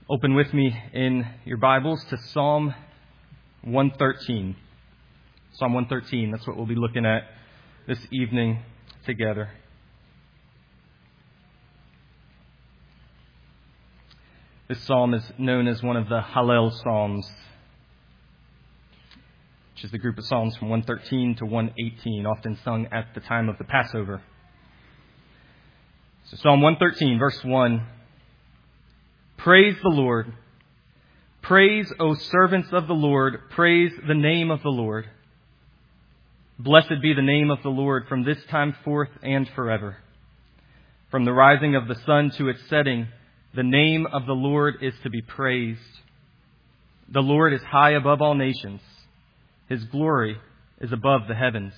Open with me in your Bibles to Psalm 113. Psalm 113, that's what we'll be looking at this evening together. This psalm is known as one of the Hallel Psalms, which is the group of psalms from 113 to 118, often sung at the time of the Passover. So Psalm 113, verse 1. Praise the Lord. Praise, O servants of the Lord. Praise the name of the Lord. Blessed be the name of the Lord from this time forth and forever. From the rising of the sun to its setting, the name of the Lord is to be praised. The Lord is high above all nations. His glory is above the heavens.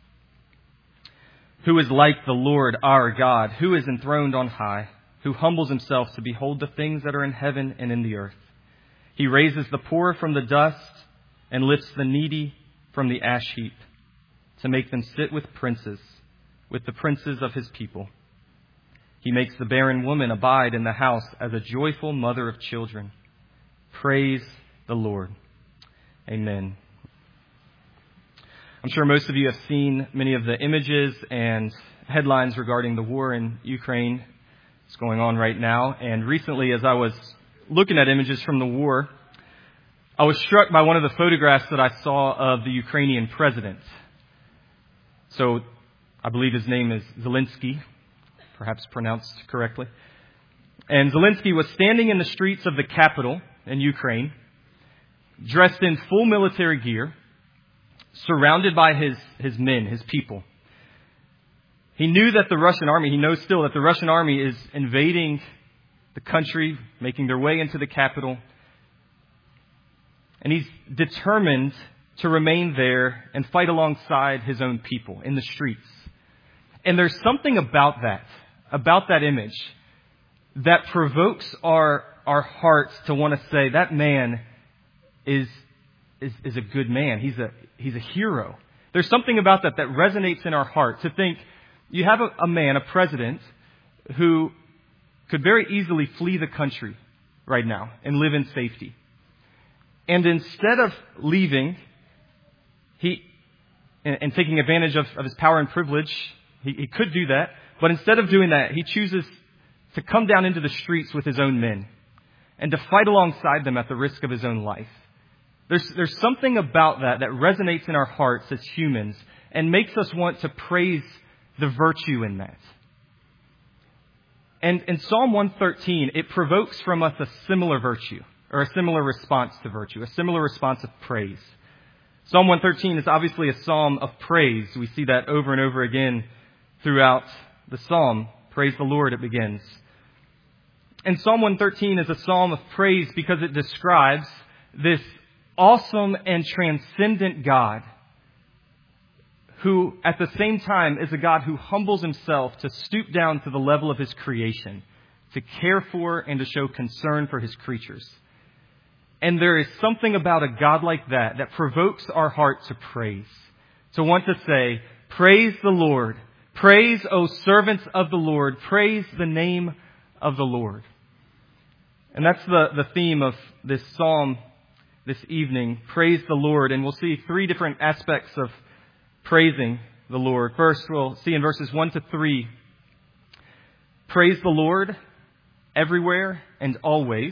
Who is like the Lord our God? Who is enthroned on high? Who humbles himself to behold the things that are in heaven and in the earth. He raises the poor from the dust and lifts the needy from the ash heap to make them sit with princes, with the princes of his people. He makes the barren woman abide in the house as a joyful mother of children. Praise the Lord. Amen. I'm sure most of you have seen many of the images and headlines regarding the war in Ukraine. It's going on right now. And recently, as I was looking at images from the war, I was struck by one of the photographs that I saw of the Ukrainian president. So I believe his name is Zelensky, perhaps pronounced correctly. And Zelensky was standing in the streets of the capital in Ukraine, dressed in full military gear, surrounded by his men, his people. He knew that the Russian army, he knows still that the Russian army is invading the country, making their way into the capital. And he's determined to remain there and fight alongside his own people in the streets. And there's something about that image, that provokes our hearts to want to say, that man is a good man. He's a hero. There's something about that resonates in our heart, to think, you have a man, a president, who could very easily flee the country right now and live in safety. And instead of leaving, and taking advantage of his power and privilege, he could do that. But instead of doing that, he chooses to come down into the streets with his own men and to fight alongside them at the risk of his own life. There's something about that resonates in our hearts as humans and makes us want to praise the virtue in that. And in Psalm 113, it provokes from us a similar virtue, or a similar response to virtue, a similar response of praise. Psalm 113 is obviously a psalm of praise. We see that over and over again throughout the psalm. Praise the Lord, it begins. And Psalm 113 is a psalm of praise because it describes this awesome and transcendent God, who at the same time is a God who humbles himself to stoop down to the level of his creation, to care for and to show concern for his creatures. And there is something about a God like that provokes our heart to praise, to want to say, praise the Lord. Praise, O servants of the Lord. Praise the name of the Lord. And that's the theme of this psalm this evening. Praise the Lord. And we'll see three different aspects of praising the Lord. First, we'll see in verses 1 to 3, praise the Lord everywhere and always.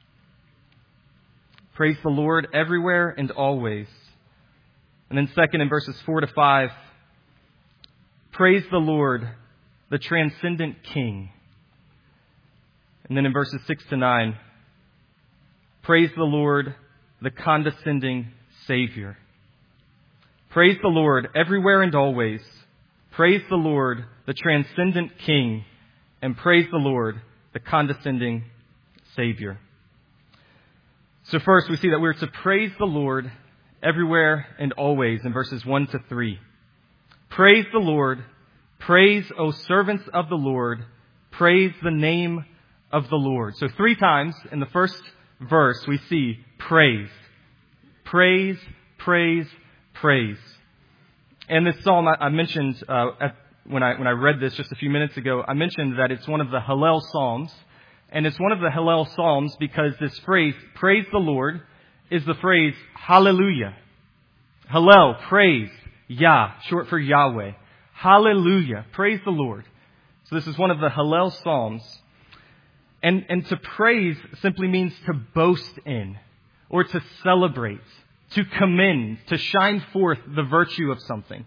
Praise the Lord everywhere and always. And then second, in verses 4 to 5, praise the Lord, the transcendent King. And then in verses 6 to 9, praise the Lord, the condescending Savior. Praise the Lord everywhere and always. Praise the Lord, the transcendent King. And praise the Lord, the condescending Savior. So first, we see that we're to praise the Lord everywhere and always in verses 1 to 3. Praise the Lord. Praise, O servants of the Lord. Praise the name of the Lord. So 3 times in the first verse, we see praise. Praise, praise, praise. And this psalm, I mentioned when I read this just a few minutes ago, I mentioned that it's one of the Hallel Psalms. And it's one of the Hallel Psalms because this phrase, praise the Lord, is the phrase hallelujah. Hallel, praise. Yah, short for Yahweh. Hallelujah. Praise the Lord. So this is one of the Hallel Psalms. And to praise simply means to boast in, or to celebrate, to commend, to shine forth the virtue of something.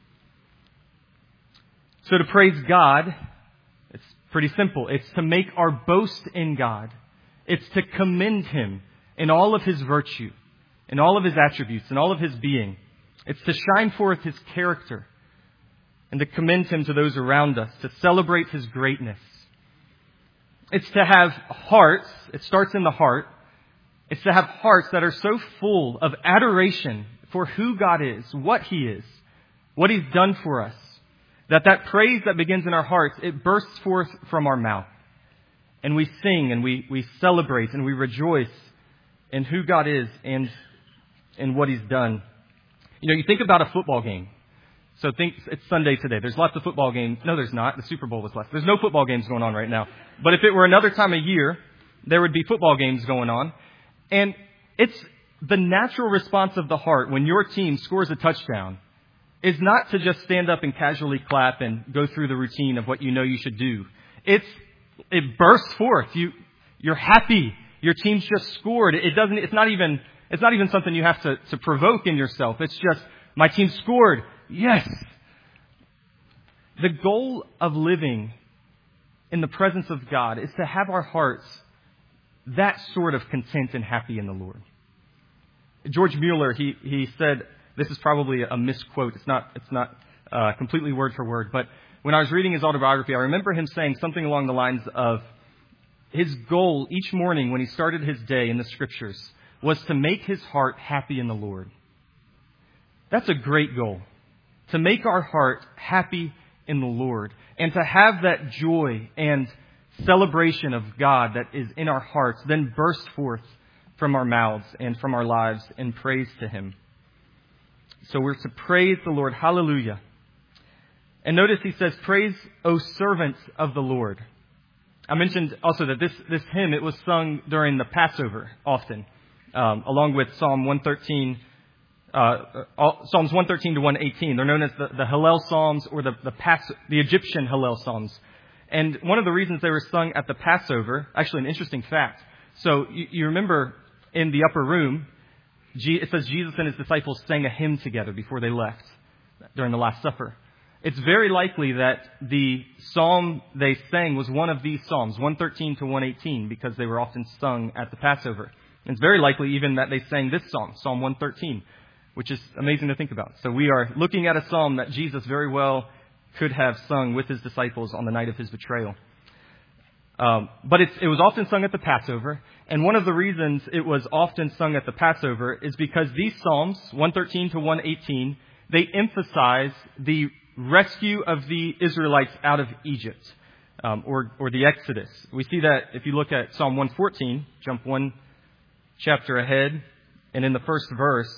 So to praise God, it's pretty simple. It's to make our boast in God. It's to commend Him in all of His virtue, in all of His attributes, in all of His being. It's to shine forth His character and to commend Him to those around us, to celebrate His greatness. It's to have hearts, it starts in the heart. It's to have hearts that are so full of adoration for who God is, what He is, what He's done for us, that praise that begins in our hearts, it bursts forth from our mouth. And we sing and we celebrate and we rejoice in who God is and in what He's done. You know, you think about a football game. So think it's Sunday today. There's lots of football games. No, there's not. The Super Bowl was last. There's no football games going on right now. But if it were another time of year, there would be football games going on. And it's the natural response of the heart when your team scores a touchdown is not to just stand up and casually clap and go through the routine of what you know you should do. It bursts forth. You're happy. Your team's just scored. It's not even something you have to provoke in yourself. It's just, my team scored. Yes. The goal of living in the presence of God is to have our hearts that sort of content and happy in the Lord. George Mueller, he said, this is probably a misquote. It's not completely word for word, but when I was reading his autobiography, I remember him saying something along the lines of his goal each morning when he started his day in the Scriptures was to make his heart happy in the Lord. That's a great goal. To make our heart happy in the Lord and to have that joy and celebration of God that is in our hearts then burst forth from our mouths and from our lives in praise to Him. So we're to praise the Lord. Hallelujah. And notice he says, praise, O servants of the Lord. I mentioned also that this hymn, it was sung during the Passover often, along with Psalm 113. Psalms 113 to 118. They're known as the Hallel Psalms or the Egyptian Hallel Psalms. And one of the reasons they were sung at the Passover, actually an interesting fact. So you remember in the upper room, it says Jesus and His disciples sang a hymn together before they left during the Last Supper. It's very likely that the psalm they sang was one of these Psalms, 113 to 118, because they were often sung at the Passover. And it's very likely even that they sang this psalm, Psalm 113. Which is amazing to think about. So we are looking at a psalm that Jesus very well could have sung with His disciples on the night of His betrayal. But it was often sung at the Passover. And one of the reasons it was often sung at the Passover is because these Psalms, 113 to 118, they emphasize the rescue of the Israelites out of Egypt, or the Exodus. We see that if you look at Psalm 114, jump one chapter ahead, and in the first verse,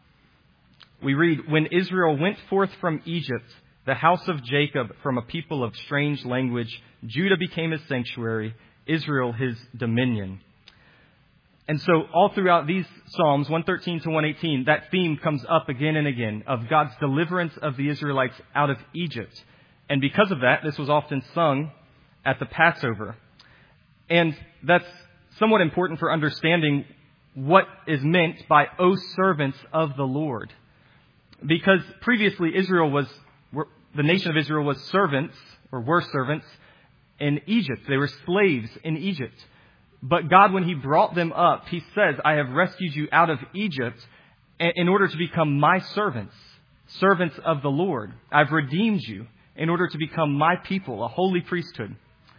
we read, when Israel went forth from Egypt, the house of Jacob from a people of strange language, Judah became His sanctuary, Israel His dominion. And so all throughout these Psalms, 113 to 118, that theme comes up again and again of God's deliverance of the Israelites out of Egypt. And because of that, this was often sung at the Passover. And that's somewhat important for understanding what is meant by, O servants of the Lord. Because previously the nation of Israel was servants, or were servants, in Egypt. They were slaves in Egypt. But God, when He brought them up, He says, I have rescued you out of Egypt in order to become my servants, servants of the Lord. I've redeemed you in order to become my people, a holy priesthood.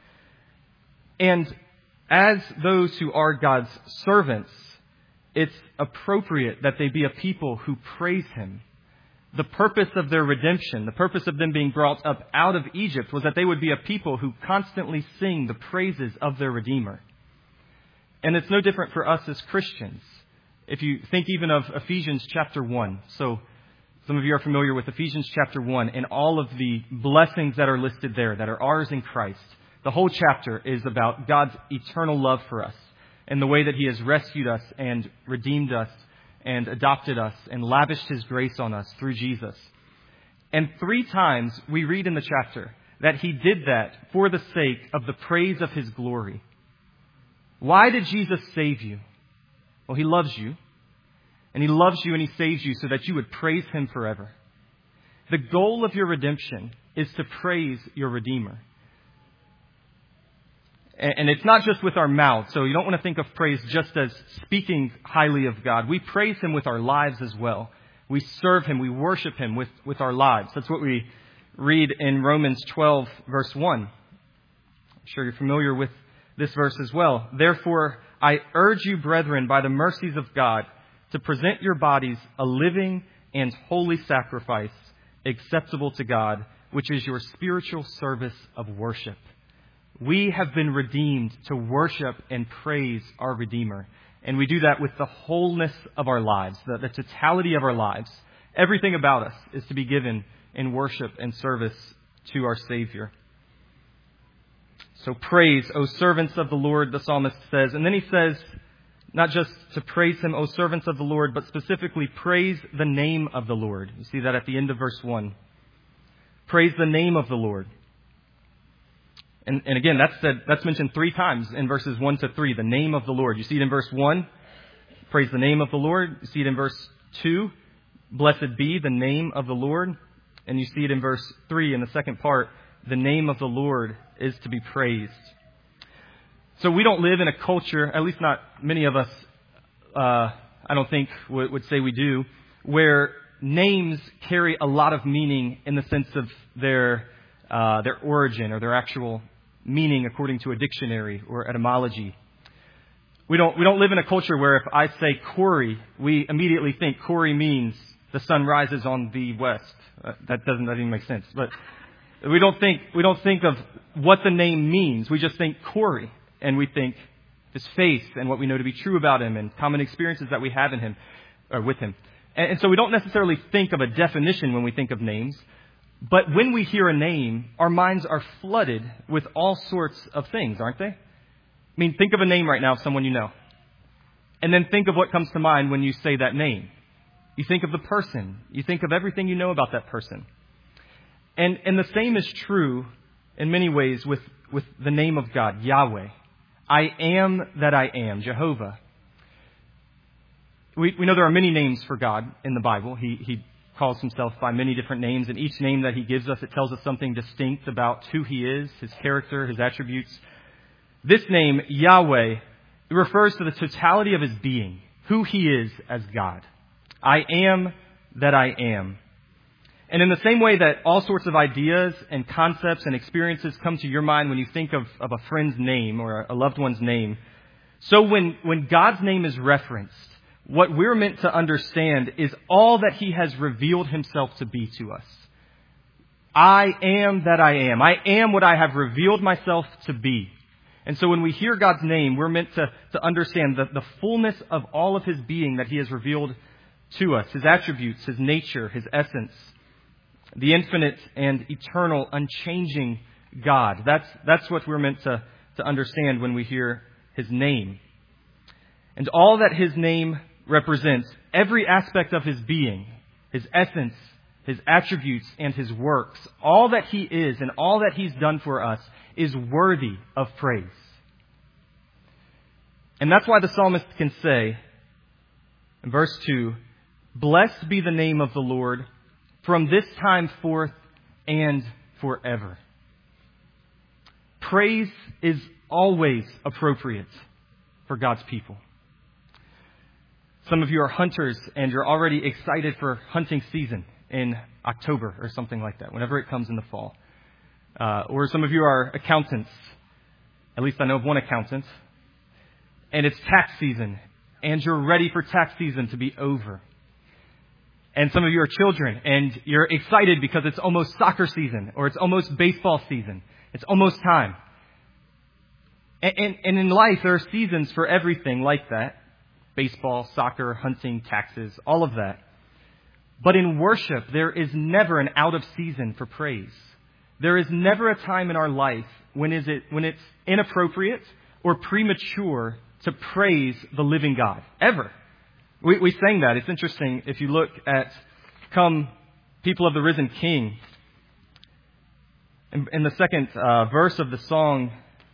And as those who are God's servants, it's appropriate that they be a people who praise Him. The purpose of their redemption, the purpose of them being brought up out of Egypt was that they would be a people who constantly sing the praises of their Redeemer. And it's no different for us as Christians. If you think even of Ephesians chapter 1. So some of you are familiar with Ephesians chapter 1 and all of the blessings that are listed there that are ours in Christ. The whole chapter is about God's eternal love for us and the way that He has rescued us and redeemed us and adopted us and lavished His grace on us through Jesus. And 3 times we read in the chapter that He did that for the sake of the praise of His glory. Why did Jesus save you? Well, He loves you. And He loves you and He saves you so that you would praise Him forever. The goal of your redemption is to praise your Redeemer. And it's not just with our mouths, so you don't want to think of praise just as speaking highly of God. We praise Him with our lives as well. We serve Him, we worship Him with our lives. That's what we read in Romans 12, verse 1. I'm sure you're familiar with this verse as well. Therefore, I urge you, brethren, by the mercies of God, to present your bodies a living and holy sacrifice, acceptable to God, which is your spiritual service of worship. We have been redeemed to worship and praise our Redeemer. And we do that with the wholeness of our lives, the totality of our lives. Everything about us is to be given in worship and service to our Savior. So praise, O servants of the Lord, the psalmist says. And then he says, not just to praise Him, O servants of the Lord, but specifically praise the name of the Lord. You see that at the end of verse 1. Praise the name of the Lord. And again, that's mentioned 3 times in verses 1 to 3, the name of the Lord. You see it in verse 1, praise the name of the Lord. You see it in verse 2, blessed be the name of the Lord. And you see it in verse 3 in the second part, the name of the Lord is to be praised. So we don't live in a culture, at least not many of us, I don't think would say we do, where names carry a lot of meaning in the sense of their origin or their actual meaning according to a dictionary or etymology. We don't live in a culture where if I say Corey, we immediately think Corey means the sun rises on the west. That doesn't even make sense. But we don't think of what the name means. We just think Corey, and we think his face and what we know to be true about him and common experiences that we have in him or with him. And so we don't necessarily think of a definition when we think of names. But when we hear a name, our minds are flooded with all sorts of things, aren't they? I mean, think of a name right now of someone you know. And then think of what comes to mind when you say that name. You think of the person. You think of everything you know about that person. And the same is true in many ways with the name of God, Yahweh. I am that I am, Jehovah. We know there are many names for God in the Bible. He calls Himself by many different names, and each name that He gives us, it tells us something distinct about who He is, His character, His attributes. This name, Yahweh, it refers to the totality of His being, who He is as God. I am that I am. And in the same way that all sorts of ideas and concepts and experiences come to your mind when you think of a friend's name or a loved one's name, so when God's name is referenced, what we're meant to understand is all that He has revealed Himself to be to us. I am that I am. I am what I have revealed myself to be. And so when we hear God's name, we're meant to understand the fullness of all of His being that He has revealed to us, His attributes, His nature, His essence, the infinite and eternal, unchanging God. That's what we're meant to understand when we hear His name. And all that His name represents, every aspect of His being, His essence, His attributes, and His works, all that He is and all that He's done for us is worthy of praise. And that's why the psalmist can say in verse 2, blessed be the name of the Lord from this time forth and forever. Praise is always appropriate for God's people. Some of you are hunters and you're already excited for hunting season in October or something like that, whenever it comes in the fall. Or some of you are accountants. At least I know of one accountant. And it's tax season and you're ready for tax season to be over. And some of you are children and you're excited because it's almost soccer season or it's almost baseball season. It's almost time. And in life, there are seasons for everything like that. Baseball, soccer, hunting, taxes, all of that. But in worship, there is never an out of season for praise. there is never a time in our life when it's inappropriate or premature to praise the living God. Ever. We sang that. It's interesting. If you look at Come, People of the Risen King, in the second verse of the song,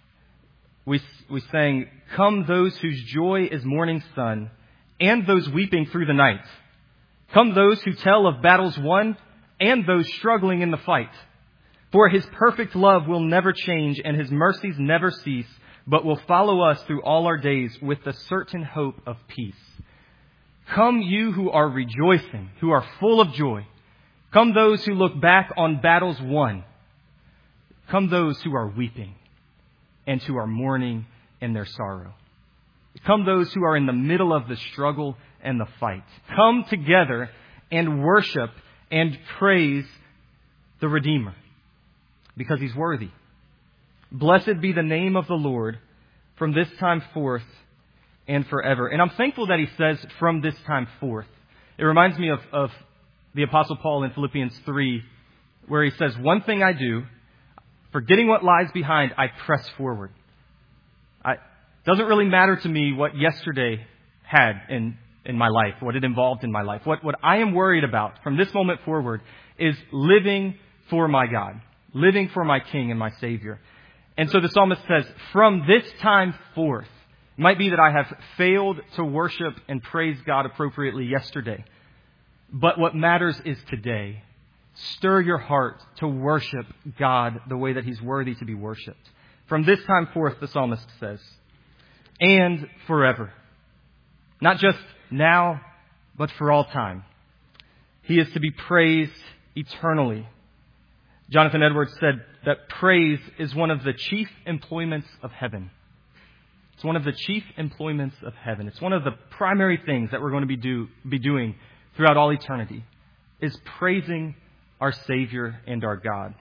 we sang, Come those whose joy is morning sun, and those weeping through the night. Come those who tell of battles won, and those struggling in the fight. For His perfect love will never change, and His mercies never cease, but will follow us through all our days with the certain hope of peace. Come you who are rejoicing, who are full of joy. Come those who look back on battles won. Come those who are weeping and who are mourning in their sorrow. Come those who are in the middle of the struggle and the fight. Come together and worship and praise the Redeemer, because He's worthy. Blessed be the name of the Lord from this time forth and forever. And I'm thankful that He says from this time forth. It reminds me of the Apostle Paul in Philippians 3, where he says, One thing I do, forgetting what lies behind, I press forward. It doesn't really matter to me what yesterday had in my life, what it involved in my life. What I am worried about from this moment forward is living for my God, living for my King and my Savior. And so the psalmist says, from this time forth, it might be that I have failed to worship and praise God appropriately yesterday, but what matters is today. Stir your heart to worship God the way that He's worthy to be worshipped. From this time forth, the psalmist says, and forever. Not just now, but for all time. He is to be praised eternally. Jonathan Edwards said that praise is one of the chief employments of heaven. It's one of the chief employments of heaven. It's one of the primary things that we're going to be doing throughout all eternity, is praising our Savior and our God.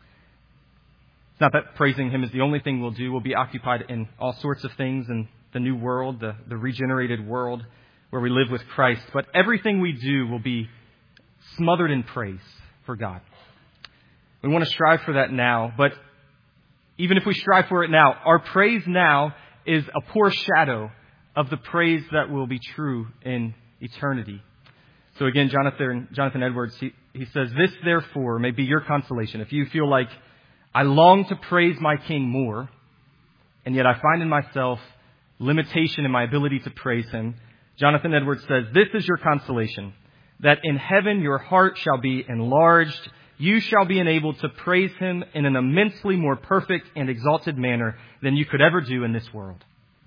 It's not that praising Him is the only thing we'll do. We'll be occupied in all sorts of things in the new world, the regenerated world where we live with Christ. But everything we do will be smothered in praise for God. We want to strive for that now, but even if we strive for it now, our praise now is a poor shadow of the praise that will be true in eternity. So again, Jonathan Edwards, he says, this therefore may be your consolation. If you feel like I long to praise my King more, and yet I find in myself limitation in my ability to praise Him, Jonathan Edwards says, this is your consolation, that in heaven your heart shall be enlarged. You shall be enabled to praise Him in an immensely more perfect and exalted manner than you could ever do in this world.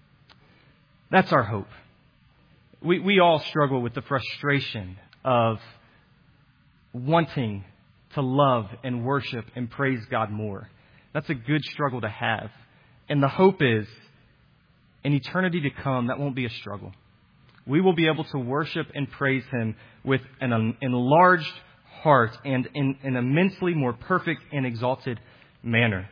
That's our hope. We all struggle with the frustration of wanting to love and worship and praise God more. That's a good struggle to have. And the hope is, in eternity to come, that won't be a struggle. We will be able to worship and praise Him with an enlarged heart and in an immensely more perfect and exalted manner.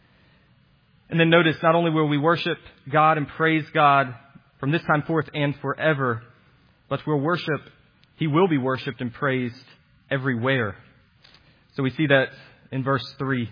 And then notice, not only will we worship God and praise God from this time forth and forever, but He will be worshipped and praised everywhere. So we see that in verse 3.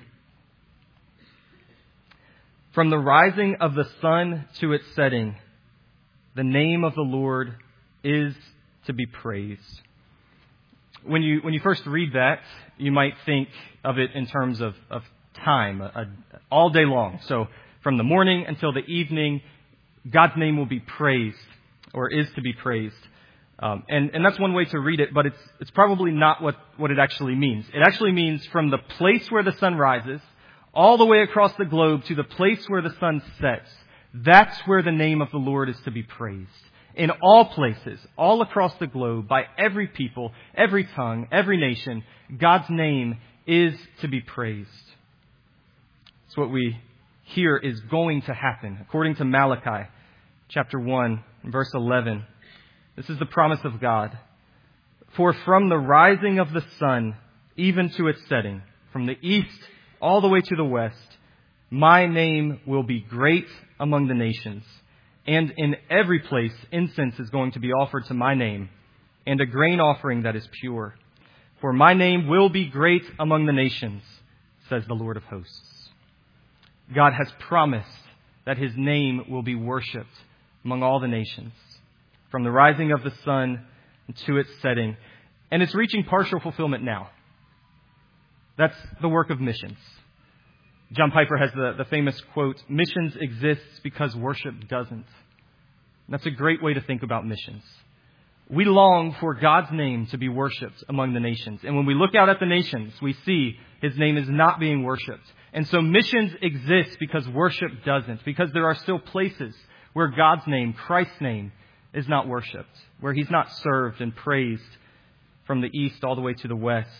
From the rising of the sun to its setting, the name of the Lord is to be praised. When you first read that, you might think of it in terms of time, all day long. So from the morning until the evening, God's name will be praised, or is to be praised. And that's one way to read it, but it's probably not what it actually means. It actually means from the place where the sun rises, all the way across the globe to the place where the sun sets. That's where the name of the Lord is to be praised. In all places, all across the globe, by every people, every tongue, every nation, God's name is to be praised. It's what we hear is going to happen. According to Malachi chapter 1, verse 11, this is the promise of God. For from the rising of the sun, even to its setting, from the east all the way to the west, my name will be great among the nations. And in every place, incense is going to be offered to my name, and a grain offering that is pure. For my name will be great among the nations, says the Lord of hosts. God has promised that his name will be worshipped among all the nations, from the rising of the sun to its setting. And it's reaching partial fulfillment now. That's the work of missions. John Piper has the famous quote, "Missions exists because worship doesn't." And that's a great way to think about missions. We long for God's name to be worshipped among the nations. And when we look out at the nations, we see his name is not being worshipped. And so missions exist because worship doesn't, because there are still places where God's name, Christ's name, is not worshipped, where he's not served and praised from the east all the way to the west.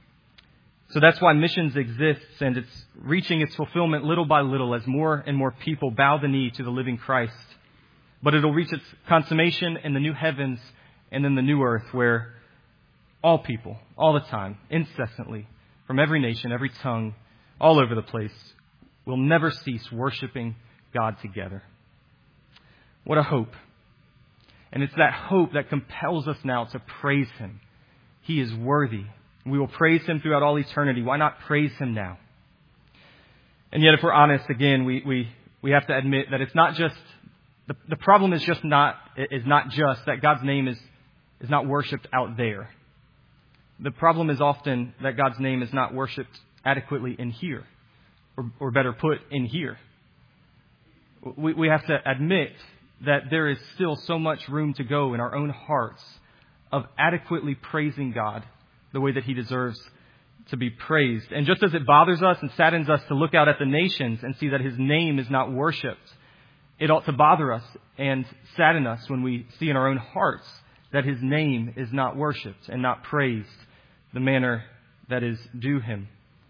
So that's why missions exists, and it's reaching its fulfillment little by little as more and more people bow the knee to the living Christ. But it'll reach its consummation in the new heavens and in the new earth, where all people, all the time, incessantly, from every nation, every tongue, all over the place, will never cease worshiping God together. What a hope. And it's that hope that compels us now to praise him. He is worthy. We will praise him throughout all eternity. Why not praise him now? And yet, if we're honest, again, we have to admit that it's not just, the problem is not just that God's name is not worshipped out there. The problem is often that God's name is not worshipped adequately in here, or better put, in here. We have to admit that there is still so much room to go in our own hearts of adequately praising God the way that he deserves to be praised. And just as it bothers us and saddens us to look out at the nations and see that his name is not worshipped, it ought to bother us and sadden us when we see in our own hearts that his name is not worshipped and not praised the manner that is due him.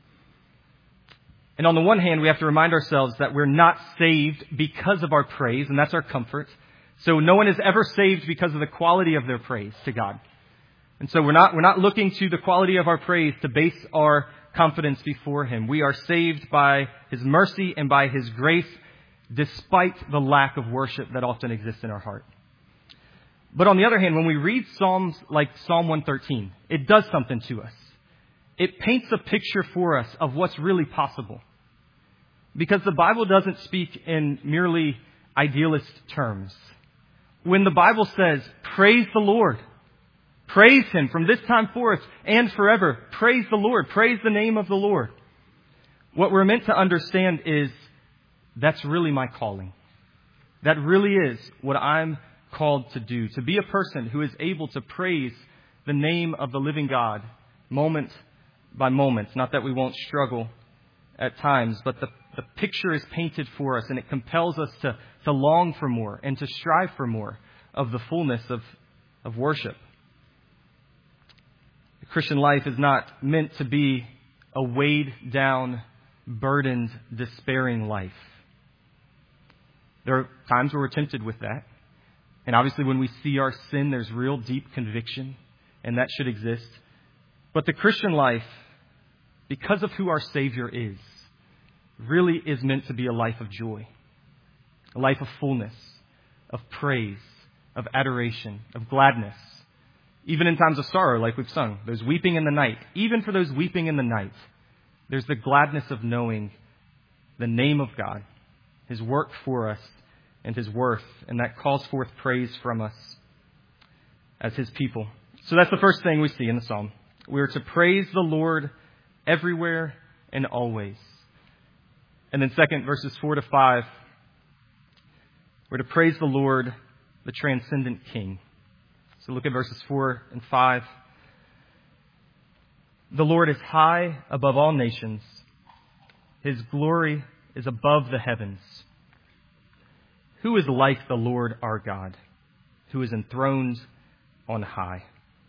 And on the one hand, we have to remind ourselves that we're not saved because of our praise, and that's our comfort. So no one is ever saved because of the quality of their praise to God. And so we're not looking to the quality of our praise to base our confidence before him. We are saved by his mercy and by his grace, despite the lack of worship that often exists in our heart. But on the other hand, when we read Psalms like Psalm 113, it does something to us. It paints a picture for us of what's really possible. Because the Bible doesn't speak in merely idealist terms. When the Bible says, praise the Lord, praise him from this time forth and forever, praise the Lord, praise the name of the Lord, what we're meant to understand is that's really my calling. That really is what I'm called to do, to be a person who is able to praise the name of the living God moment by moment. Not that we won't struggle at times, but the picture is painted for us, and it compels us to long for more and to strive for more of the fullness of worship. The Christian life is not meant to be a weighed down, burdened, despairing life. There are times where we're tempted with that. And obviously when we see our sin, there's real deep conviction, and that should exist. But the Christian life, because of who our Savior is, really is meant to be a life of joy, a life of fullness, of praise, of adoration, of gladness. Even in times of sorrow, like we've sung, those weeping in the night, even for those weeping in the night, there's the gladness of knowing the name of God, his work for us, and his worth, and that calls forth praise from us as his people. So that's the first thing we see in the psalm. We are to praise the Lord everywhere and always. And then second, verses 4 to 5, we're to praise the Lord, the transcendent King. So look at verses 4 and 5. The Lord is high above all nations. His glory is above the heavens. Who is like the Lord our God, who is enthroned on high?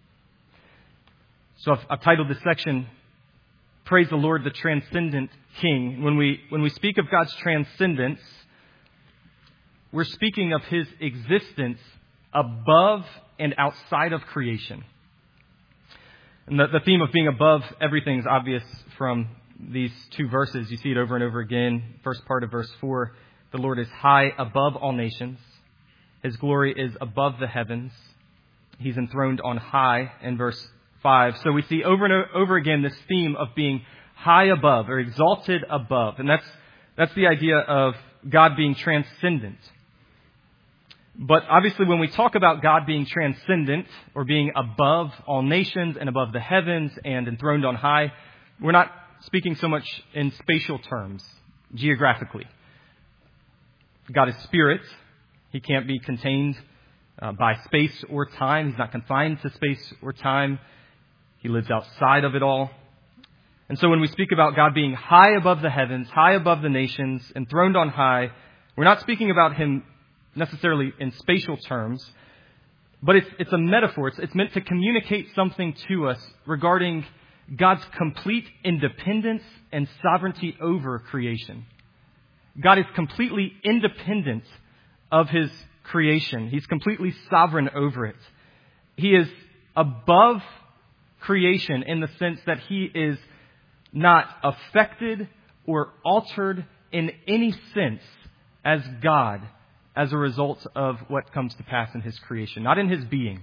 So I've titled this section, Praise the Lord, the Transcendent King. When we speak of God's transcendence, we're speaking of his existence above and outside of creation. And the theme of being above everything is obvious from these two verses. You see it over and over again. First part of verse 4, the Lord is high above all nations. His glory is above the heavens. He's enthroned on high in verse 5. So we see over and over again this theme of being high above or exalted above. And that's the idea of God being transcendent. But obviously when we talk about God being transcendent or being above all nations and above the heavens and enthroned on high, we're not speaking so much in spatial terms, geographically. God is spirit. He can't be contained by space or time. He's not confined to space or time. He lives outside of it all. And so when we speak about God being high above the heavens, high above the nations, enthroned on high, we're not speaking about him necessarily in spatial terms, but it's a metaphor. It's meant to communicate something to us regarding God's complete independence and sovereignty over creation. God is completely independent of his creation. He's completely sovereign over it. He is above creation in the sense that he is not affected or altered in any sense as God as a result of what comes to pass in his creation, not in his being.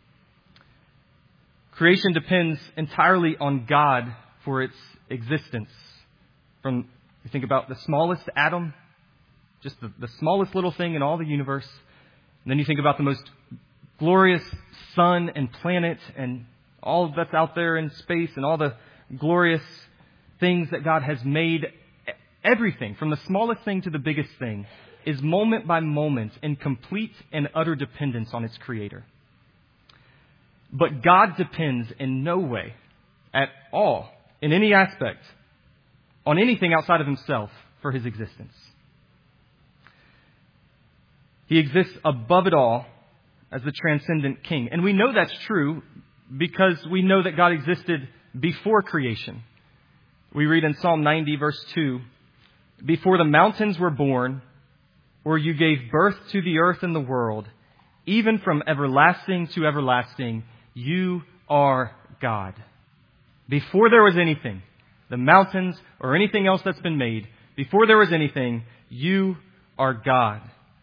Creation depends entirely on God for its existence. From, you think about the smallest atom, just the smallest little thing in all the universe. And then you think about the most glorious sun and planet and all that's out there in space and all the glorious things that God has made. Everything, from the smallest thing to the biggest thing, is moment by moment in complete and utter dependence on its Creator. But God depends in no way at all, in any aspect, on anything outside of himself for his existence. He exists above it all as the transcendent King. And we know that's true because we know that God existed before creation. We read in Psalm 90, verse 2, "Before the mountains were born, or you gave birth to the earth and the world, even from everlasting to everlasting, you are God." Before there was anything, the mountains or anything else that's been made, before there was anything, you are God.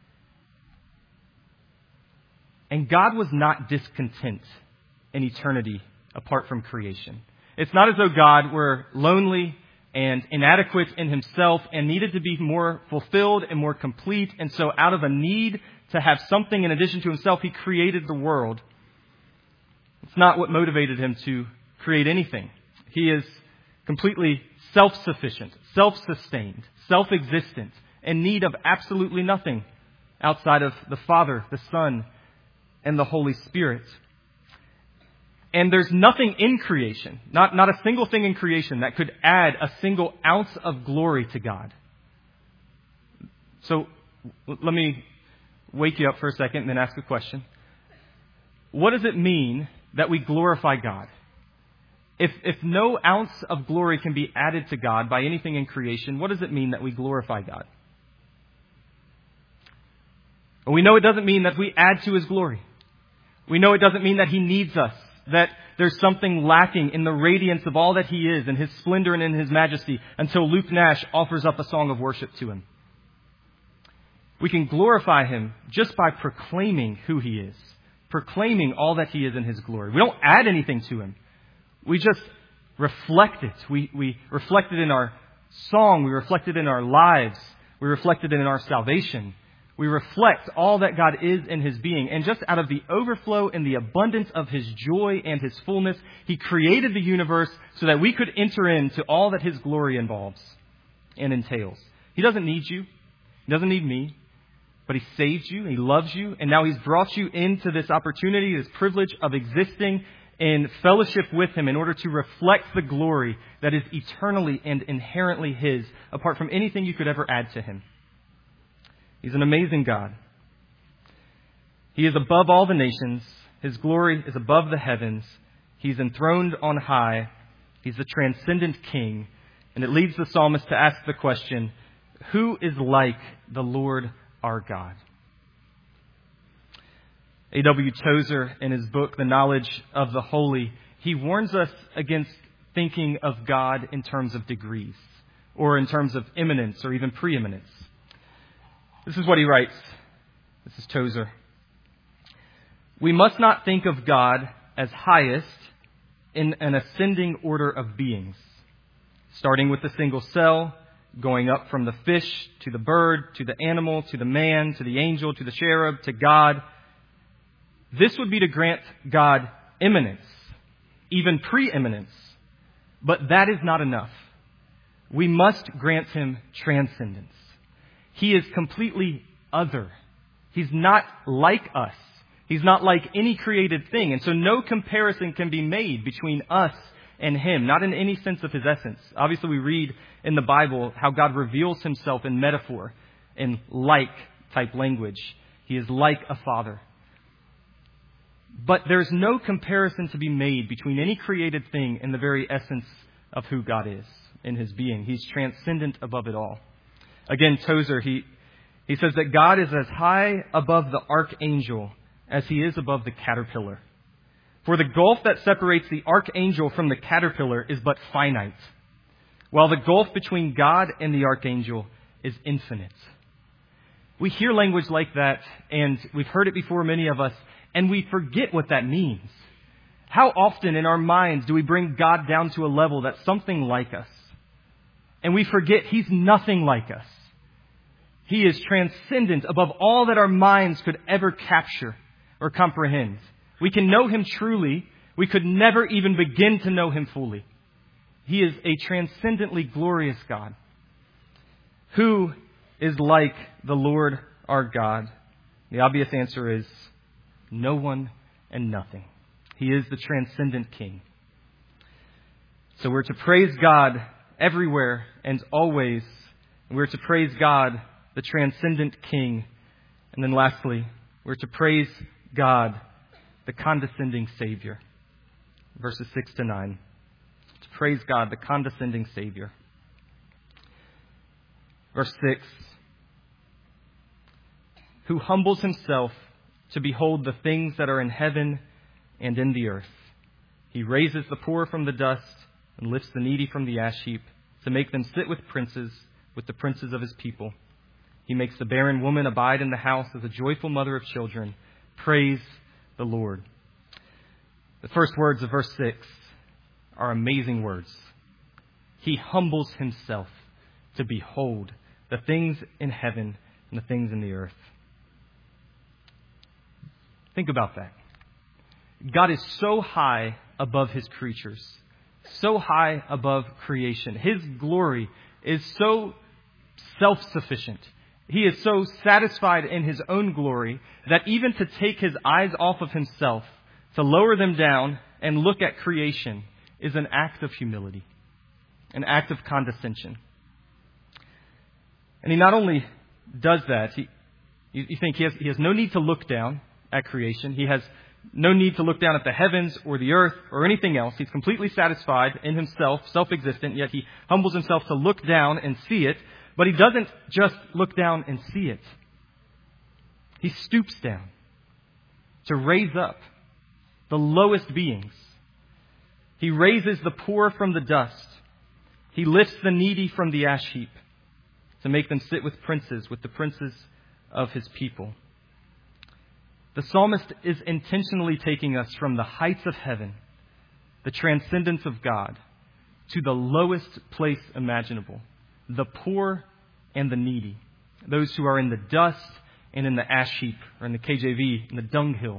And God was not discontent in eternity apart from creation. It's not as though God were lonely and inadequate in himself and needed to be more fulfilled and more complete. And so out of a need to have something in addition to himself, he created the world. It's not what motivated him to create anything. He is completely self-sufficient, self-sustained, self-existent, in need of absolutely nothing outside of the Father, the Son, and the Holy Spirit. And there's nothing in creation, not a single thing in creation that could add a single ounce of glory to God. So let me wake you up for a second and then ask a question. What does it mean that we glorify God? If no ounce of glory can be added to God by anything in creation, what does it mean that we glorify God? We know it doesn't mean that we add to his glory. We know it doesn't mean that he needs us, that there's something lacking in the radiance of all that he is and his splendor and in his majesty until Luke Nash offers up a song of worship to him. We can glorify him just by proclaiming who he is, proclaiming all that he is in his glory. We don't add anything to him. We just reflect it. We reflect it in our song. We reflect it in our lives. We reflect it in our salvation. We reflect all that God is in his being. And just out of the overflow and the abundance of his joy and his fullness, he created the universe so that we could enter into all that his glory involves and entails. He doesn't need you. He doesn't need me. But he saved you. He loves you. And now he's brought you into this opportunity, this privilege of existing in fellowship with him in order to reflect the glory that is eternally and inherently his, apart from anything you could ever add to him. He's an amazing God. He is above all the nations. His glory is above the heavens. He's enthroned on high. He's the transcendent King. And it leads the psalmist to ask the question, who is like the Lord our God? A.W. Tozer, in his book, The Knowledge of the Holy, he warns us against thinking of God in terms of degrees or in terms of eminence or even preeminence. This is what he writes. This is Tozer. We must not think of God as highest in an ascending order of beings, starting with the single cell, going up from the fish to the bird, to the animal, to the man, to the angel, to the cherub, to God. This would be to grant God immanence, even preeminence. But that is not enough. We must grant him transcendence. He is completely other. He's not like us. He's not like any created thing. And so no comparison can be made between us and him, not in any sense of his essence. Obviously, we read in the Bible how God reveals himself in metaphor, in like type language. He is like a father. But there's no comparison to be made between any created thing and the very essence of who God is in his being. He's transcendent above it all. Again, Tozer, he says that God is as high above the archangel as he is above the caterpillar. For the gulf that separates the archangel from the caterpillar is but finite, while the gulf between God and the archangel is infinite. We hear language like that, and we've heard it before, many of us, and we forget what that means. How often in our minds do we bring God down to a level that's something like us? And we forget he's nothing like us. He is transcendent above all that our minds could ever capture or comprehend. We can know him truly. We could never even begin to know him fully. He is a transcendently glorious God. Who is like the Lord our God? The obvious answer is no one and nothing. He is the transcendent King. So we're to praise God everywhere and always. We're to praise God, the transcendent King. And then lastly, we're to praise God, the condescending Savior. Verses 6 to 9. To praise God, the condescending Savior. Verse 6. Who humbles himself to behold the things that are in heaven and in the earth. He raises the poor from the dust and lifts the needy from the ash heap to make them sit with the princes of his people. He makes the barren woman abide in the house as a joyful mother of children. Praise the Lord. The first words of verse 6 are amazing words. He humbles himself to behold the things in heaven and the things in the earth. Think about that. God is so high above his creatures, so high above creation. His glory is so self-sufficient. He is so satisfied in his own glory that even to take his eyes off of himself, to lower them down and look at creation, is an act of humility, an act of condescension. And he not only does that, you think he has no need to look down at creation. He has no need to look down at the heavens or the earth or anything else. He's completely satisfied in himself, self-existent, yet he humbles himself to look down and see it. But he doesn't just look down and see it. He stoops down to raise up the lowest beings. He raises the poor from the dust. He lifts the needy from the ash heap to make them sit with the princes of his people. The psalmist is intentionally taking us from the heights of heaven, the transcendence of God, to the lowest place imaginable, the poor and the needy, those who are in the dust and in the ash heap, or in the KJV, in the dunghill.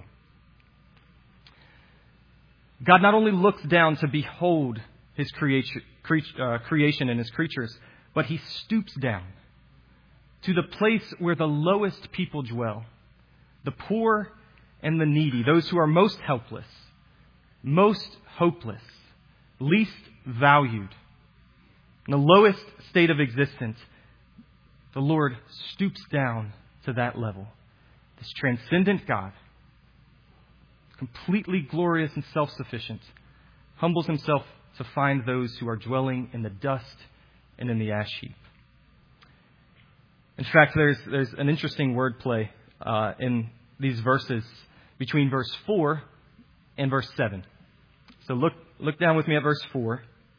God not only looks down to behold his creation and his creatures, but he stoops down to the place where the lowest people dwell, the poor and the needy, those who are most helpless, most hopeless, least valued. In the lowest state of existence, the Lord stoops down to that level. This transcendent God, completely glorious and self-sufficient, humbles himself to find those who are dwelling in the dust and in the ash heap. In fact, there's an interesting wordplay in these verses between verse 4 and verse 7. So look down with me at verse 4.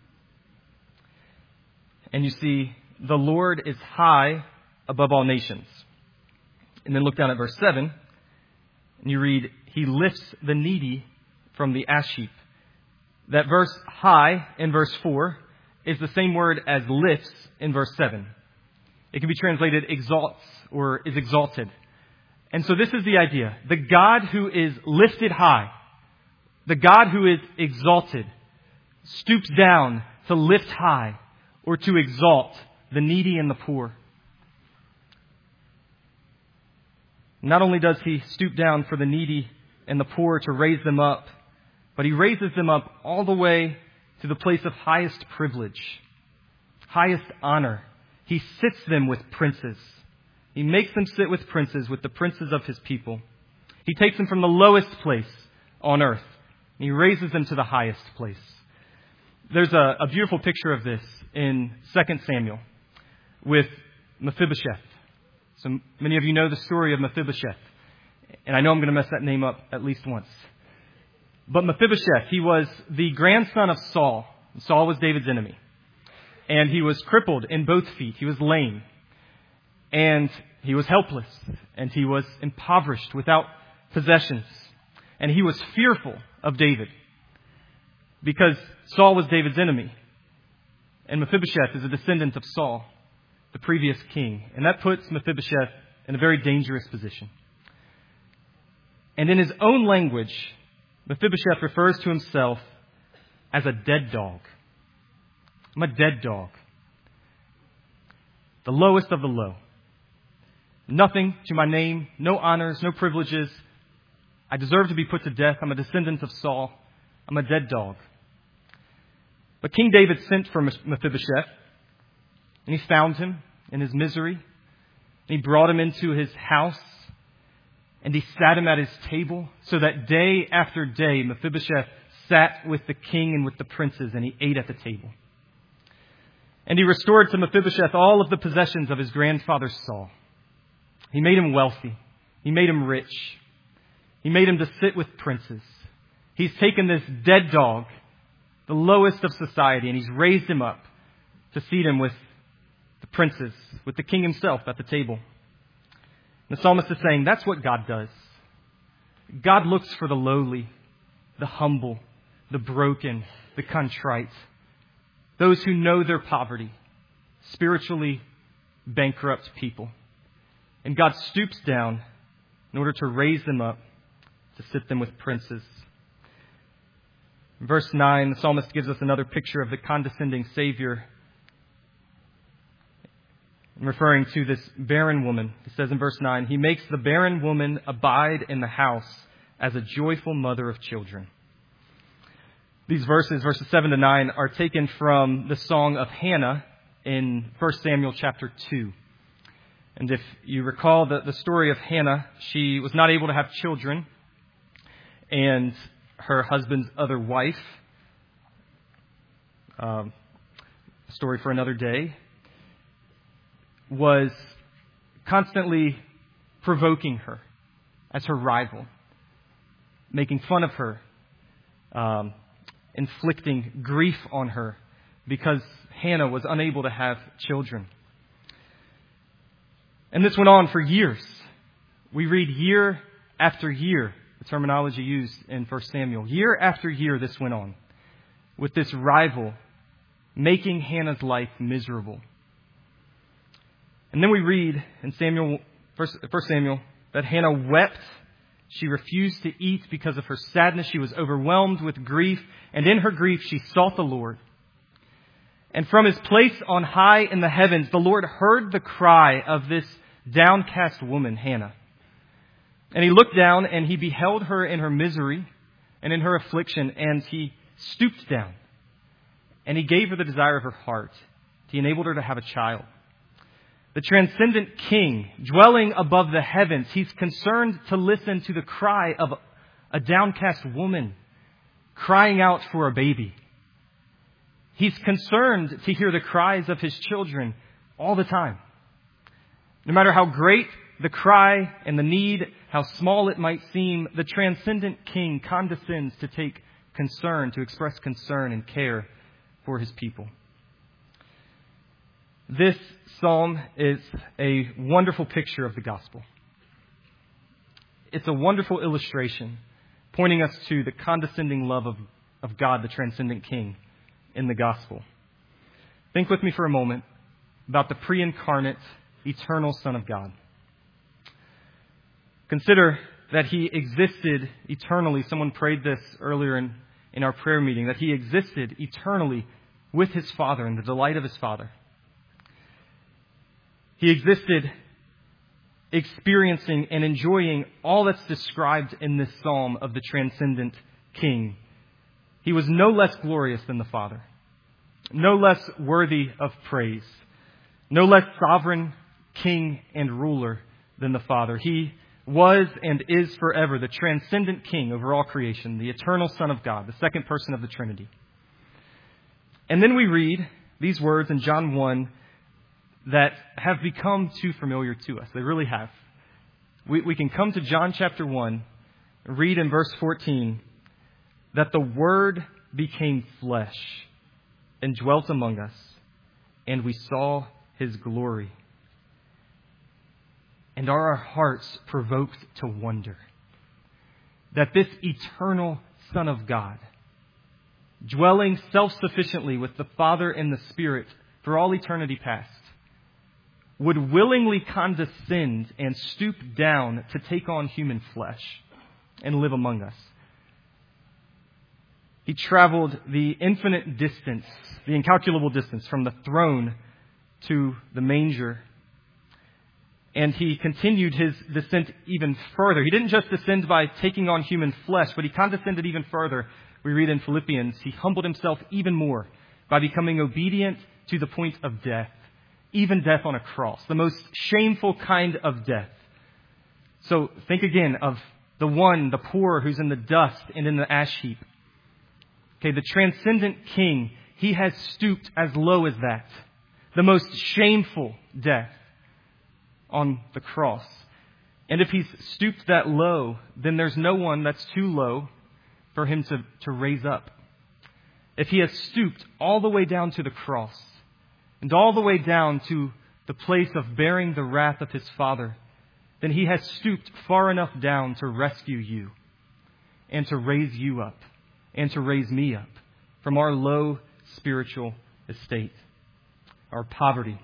And you see, the Lord is high above all nations. And then look down at verse 7, and you read, he lifts the needy from the ash heap. That verse high in verse 4 is the same word as lifts in verse 7. It can be translated exalts or is exalted. And so this is the idea. The God who is lifted high, the God who is exalted, stoops down to lift high or to exalt the needy and the poor. Not only does he stoop down for the needy and the poor to raise them up, but he raises them up all the way to the place of highest privilege, highest honor. He sits them with princes. He makes them sit with princes, with the princes of his people. He takes them from the lowest place on earth, and he raises them to the highest place. There's a beautiful picture of this in 2 Samuel with Mephibosheth. So many of you know the story of Mephibosheth, and I know I'm going to mess that name up at least once. But Mephibosheth, he was the grandson of Saul. Saul was David's enemy. And he was crippled in both feet. He was lame. And he was helpless. And he was impoverished, without possessions. And he was fearful of David, because Saul was David's enemy. And Mephibosheth is a descendant of Saul, the previous king. And that puts Mephibosheth in a very dangerous position. And in his own language, Mephibosheth refers to himself as a dead dog. I'm a dead dog. The lowest of the low. Nothing to my name, no honors, no privileges. I deserve to be put to death. I'm a descendant of Saul. I'm a dead dog. But King David sent for Mephibosheth, and he found him in his misery. And he brought him into his house, and he sat him at his table, so that day after day Mephibosheth sat with the king and with the princes, and he ate at the table. And he restored to Mephibosheth all of the possessions of his grandfather Saul. He made him wealthy. He made him rich. He made him to sit with princes. He's taken this dead dog, the lowest of society, and he's raised him up to seat him with the princes, with the king himself at the table. The psalmist is saying that's what God does. God looks for the lowly, the humble, the broken, the contrite, those who know their poverty, spiritually bankrupt people. And God stoops down in order to raise them up, to sit them with princes. In verse 9, the psalmist gives us another picture of the condescending Savior, referring to this barren woman. He says in verse 9, He makes the barren woman abide in the house as a joyful mother of children. These verses 7 to 9, are taken from the song of Hannah in 1 Samuel chapter 2. And if you recall the story of Hannah, she was not able to have children, and her husband's other wife, story for another day, was constantly provoking her as her rival, making fun of her, inflicting grief on her because Hannah was unable to have children. And this went on for years. We read year after year, the terminology used in 1 Samuel. Year after year this went on, with this rival making Hannah's life miserable. And then we read in 1 Samuel, that Hannah wept. She refused to eat because of her sadness. She was overwhelmed with grief. And in her grief, she sought the Lord. And from his place on high in the heavens, the Lord heard the cry of this downcast woman, Hannah. And he looked down and he beheld her in her misery and in her affliction. And he stooped down and he gave her the desire of her heart. He enabled her to have a child. The transcendent King, dwelling above the heavens, he's concerned to listen to the cry of a downcast woman crying out for a baby. He's concerned to hear the cries of his children all the time. No matter how great the cry and the need, how small it might seem, the transcendent King condescends to take concern, to express concern and care for his people. This psalm is a wonderful picture of the gospel. It's a wonderful illustration pointing us to the condescending love of God, the transcendent King, in the gospel. think with me for a moment about the pre-incarnate, eternal Son of God. Consider that He existed eternally. Someone prayed this earlier in our prayer meeting, that He existed eternally with His Father in the delight of His Father. He existed experiencing and enjoying all that's described in this psalm of the transcendent King. He was no less glorious than the Father, no less worthy of praise, no less sovereign King and ruler than the Father. He was and is forever the transcendent King over all creation, the eternal Son of God, the second person of the Trinity. And then we read these words in John 1 that have become too familiar to us. They really have. We can come to John chapter 1, read in verse 14, that the Word became flesh and dwelt among us, and we saw His glory. And are our hearts provoked to wonder that this eternal Son of God, dwelling self-sufficiently with the Father and the Spirit for all eternity past, would willingly condescend and stoop down to take on human flesh and live among us. He traveled the infinite distance, the incalculable distance from the throne to the manger. And He continued His descent even further. He didn't just descend by taking on human flesh, but He condescended even further. We read in Philippians, He humbled Himself even more by becoming obedient to the point of death, even death on a cross, the most shameful kind of death. So think again of the one, the poor, who's in the dust and in the ash heap. Okay, the transcendent King, He has stooped as low as that, the most shameful death on the cross. And if He's stooped that low, then there's no one that's too low for Him to raise up. If He has stooped all the way down to the cross and all the way down to the place of bearing the wrath of His Father, then He has stooped far enough down to rescue you and to raise you up and to raise me up from our low spiritual estate, our poverty.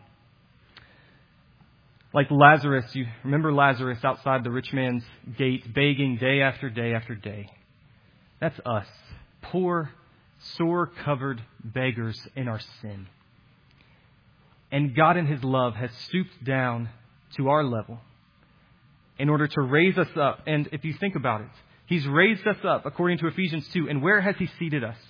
Like Lazarus, you remember Lazarus outside the rich man's gate, begging day after day after day. That's us, poor, sore-covered beggars in our sin. And God in His love has stooped down to our level in order to raise us up. And if you think about it, He's raised us up according to Ephesians 2. And where has He seated us?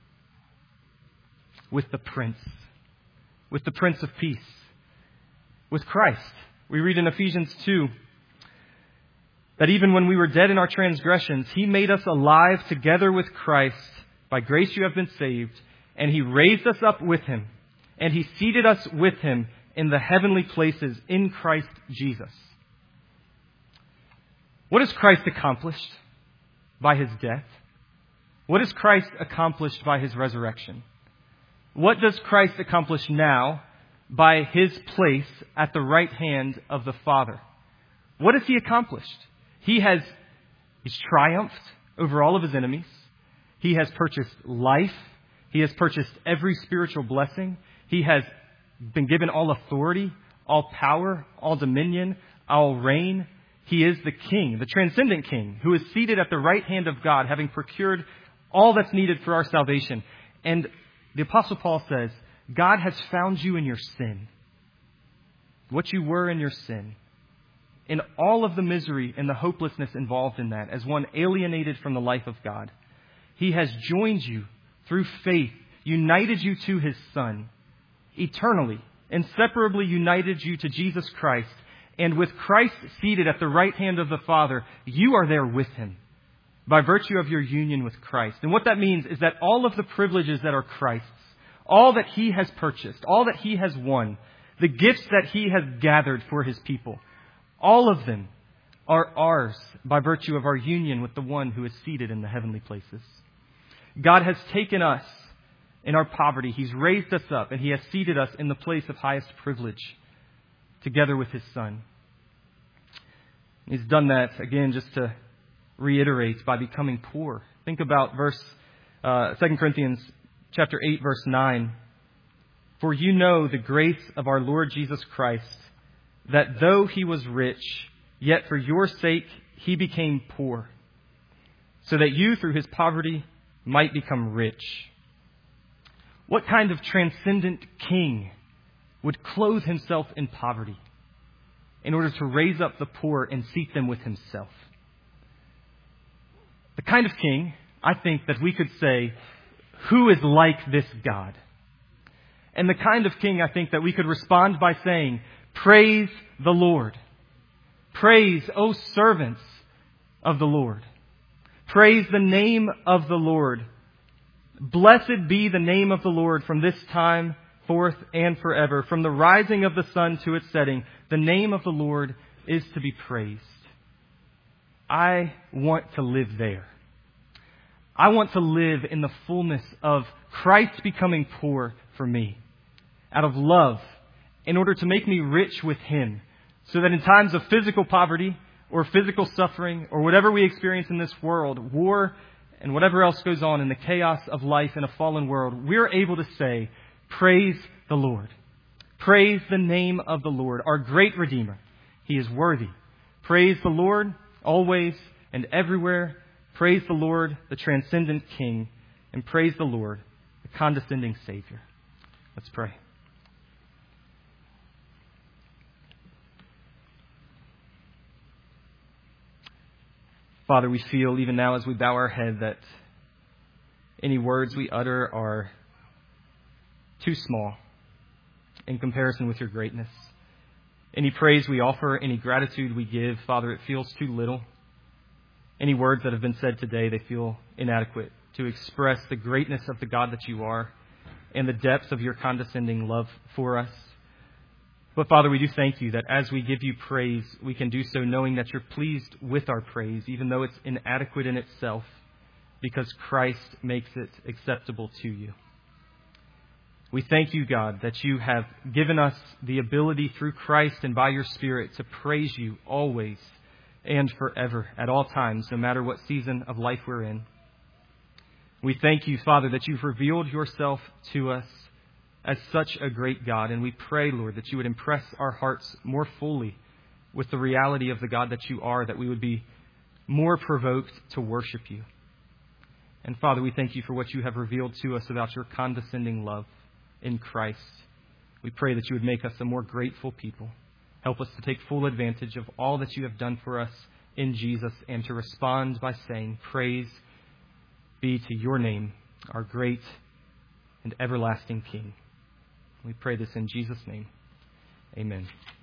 With the Prince of Peace, with Christ. We read in Ephesians 2 that even when we were dead in our transgressions, He made us alive together with Christ. By grace you have been saved. And He raised us up with Him. And He seated us with Him in the heavenly places in Christ Jesus. What has Christ accomplished by His death? What has Christ accomplished by His resurrection? What does Christ accomplish now by His place at the right hand of the Father? What has He accomplished? He's triumphed over all of His enemies. He has purchased life. He has purchased every spiritual blessing. He has been given all authority, all power, all dominion, all reign. He is the King, the transcendent King, who is seated at the right hand of God, having procured all that's needed for our salvation. And the Apostle Paul says, God has found you in your sin, what you were in your sin, in all of the misery and the hopelessness involved in that, as one alienated from the life of God. He has joined you through faith, united you to His Son, eternally, inseparably united you to Jesus Christ. And with Christ seated at the right hand of the Father, you are there with Him by virtue of your union with Christ. And what that means is that all of the privileges that are Christ's, all that He has purchased, all that He has won, the gifts that He has gathered for His people, all of them are ours by virtue of our union with the one who is seated in the heavenly places. God has taken us in our poverty. He's raised us up, and He has seated us in the place of highest privilege together with His Son. He's done that, again, just to reiterate, by becoming poor. Think about 2 Corinthians chapter 8, verse 9. For you know the grace of our Lord Jesus Christ, that though he was rich, yet for your sake he became poor, so that you through his poverty might become rich. What kind of transcendent king would clothe himself in poverty in order to raise up the poor and seat them with himself? The kind of king, I think, that we could say, who is like this God? And the kind of king, I think, that we could respond by saying, praise the Lord. Praise, O servants of the Lord. Praise the name of the Lord. Blessed be the name of the Lord from this time forth and forever. From the rising of the sun to its setting, the name of the Lord is to be praised. I want to live there. I want to live in the fullness of Christ becoming poor for me, out of love, in order to make me rich with Him, so that in times of physical poverty or physical suffering or whatever we experience in this world, war and whatever else goes on in the chaos of life in a fallen world, we're able to say, praise the Lord. Praise the name of the Lord, our great Redeemer. He is worthy. Praise the Lord always and everywhere. Praise the Lord, the transcendent King, and praise the Lord, the condescending Savior. Let's pray. Father, we feel even now as we bow our head that any words we utter are too small in comparison with your greatness. Any praise we offer, any gratitude we give, Father, it feels too little. Any words that have been said today, they feel inadequate to express the greatness of the God that you are and the depth of your condescending love for us. But Father, we do thank you that as we give you praise, we can do so knowing that you're pleased with our praise, even though it's inadequate in itself, because Christ makes it acceptable to you. We thank you, God, that you have given us the ability through Christ and by your Spirit to praise you always and forever, at all times, no matter what season of life we're in. We thank you, Father, that you've revealed yourself to us as such a great God. And we pray, Lord, that you would impress our hearts more fully with the reality of the God that you are, that we would be more provoked to worship you. And Father, we thank you for what you have revealed to us about your condescending love in Christ. We pray that you would make us a more grateful people. Help us to take full advantage of all that you have done for us in Jesus and to respond by saying, praise be to your name, our great and everlasting King. We pray this in Jesus' name. Amen.